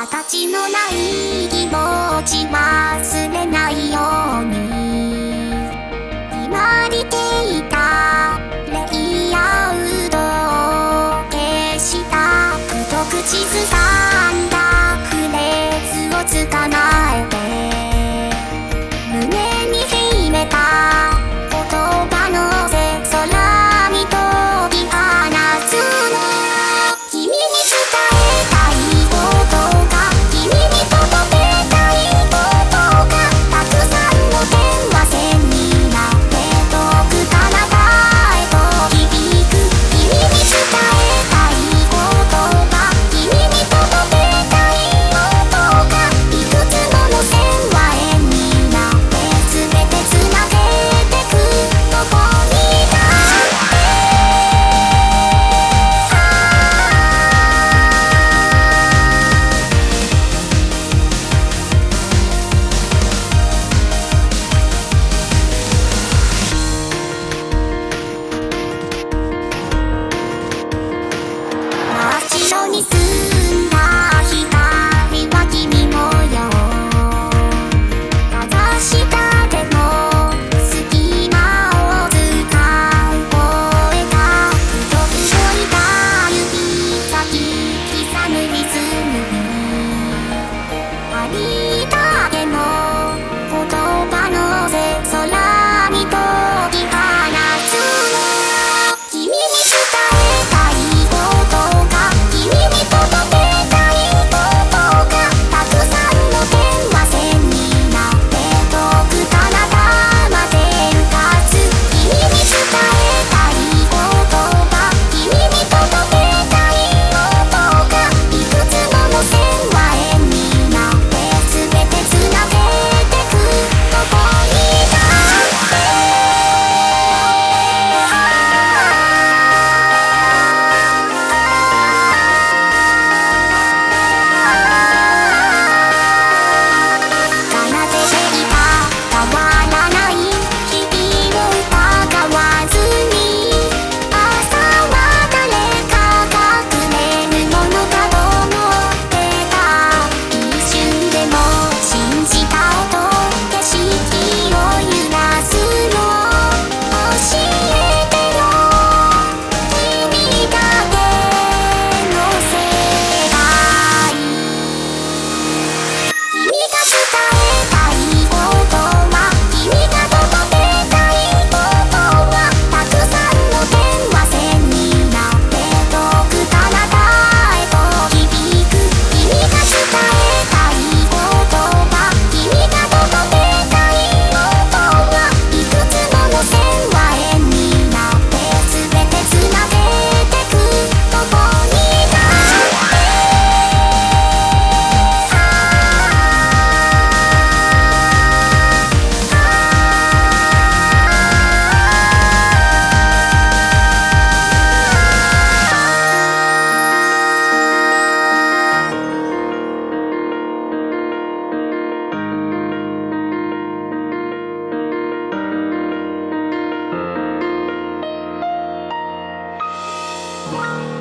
形のない気持ち忘れないように決まりていたレイアウトを消した太く口ずさんだフレーズを捕まえて胸に秘めた言葉のせ空に飛び放つの君に伝えたいことが君に届けたいことがたくさんの電話線になって遠く彼方へと響く君に伝えたいことが君に届けたいことがいくつもの線は円になって全てつなげてくどこにだ真っ白に澄んだ光は君のよかざした手の隙間を使う声が太く細いた指先刻むリズムにありったけの言葉のせ空に飛び放つの君に伝えたいことが君に届けたいことがたくさんの電話線になって遠く彼方まで浮かつ君に伝えたいことが君に届けたいことがいくつもの線は円になって全てつなげてくどこにだ奏でていた変わらない日々を疑わずに朝は誰かがくれるものかと思ってた一瞬でも信じた音景色を揺らすの教えてよ君だけの世界君が伝えたいことは君が届けたいことはたくさんの電話線になって遠く彼方へと響く君が伝えたいことは君が届けたいことはいくつもの線は円になって全てつなげてくどこにだ 「